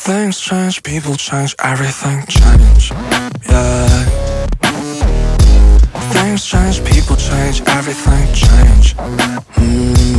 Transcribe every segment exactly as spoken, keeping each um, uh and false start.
Things change, people change, everything change. Yeah. Things change, people change, everything change. mm.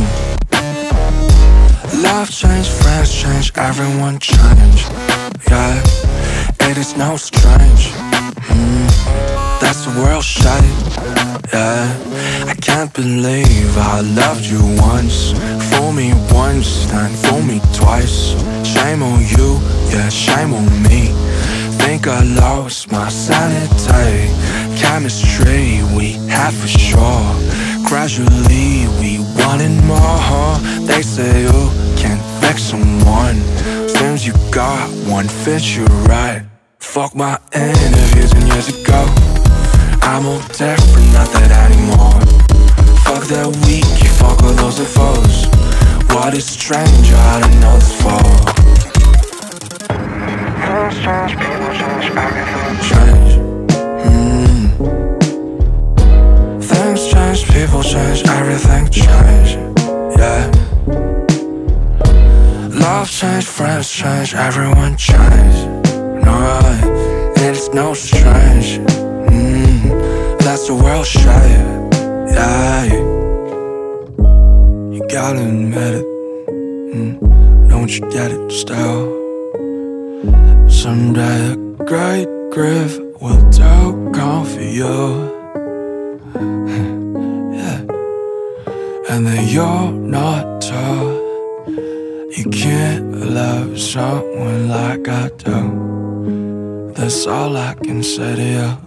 Love change, friends change, everyone change. Yeah, it is no strange. mm. That's the world shape. Yeah, I can't believe I loved you once. Fool me once, then fool me twice. Shame on you, yeah, shame on me. Think I lost my sanity. Chemistry we had for sure. Gradually we wanted more. They say you can't fix someone. Seems you got one fit you right. Fuck my interviews and years ago. I'm all different, not that anymore. Fuck that weak, you fuck all those and foes. What is stranger, I don't know this for. Things change, people change, everything change. mm. Things change, people change, everything change. Yeah. Love change, friends change, everyone change. No, it's no strange. mm. That's the world shape. Yeah, you gotta admit it. mm. Don't you get it still? Someday a great grief will do come for you. Yeah. And then you're not tall. You can't love someone like I do. That's all I can say to you.